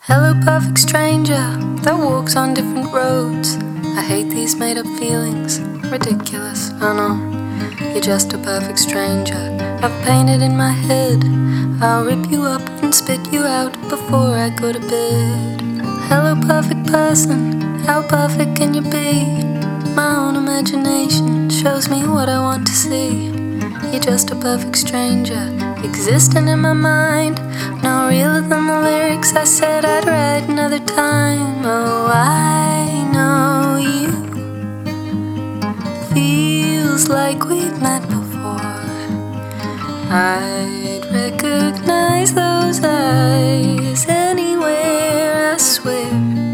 Hello, perfect stranger that walks on different roads. I hate these made up feelings, ridiculous, I know. You're just a perfect stranger I've painted in my head. I'll rip you up and spit you out before I go to bed. Hello, perfect person, how perfect can you be? My own imagination shows me what I want to see. You're just a perfect stranger existing in my mind, no realer than the lyrics I said I'd write another time. Oh, I know you. Feels like we've met before. I'd recognize those eyes anywhere, I swear.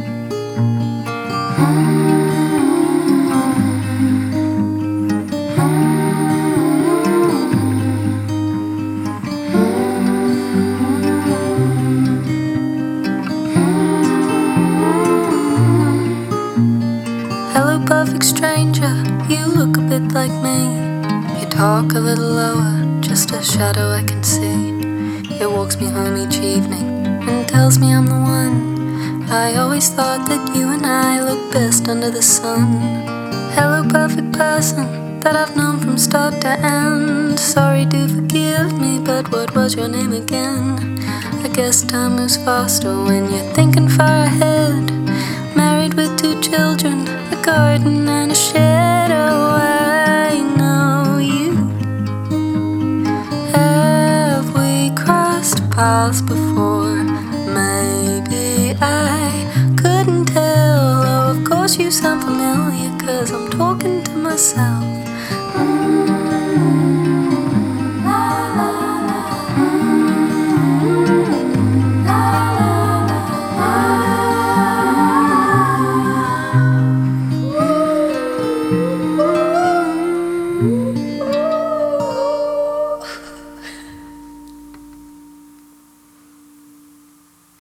Hello, perfect stranger, you look a bit like me. You talk a little lower, just a shadow I can see. It walks me home each evening and tells me I'm the one. I always thought that you and I look best under the sun. Hello, perfect person that I've known from start to end. Sorry, do forgive me, but what was your name again? I guess time moves faster when you're thinking far ahead. Married with 2 children, a garden and a shed. Oh, I know you. Have we crossed paths before? Maybe I couldn't tell. Oh, of course you sound familiar, 'cause I'm talking to myself.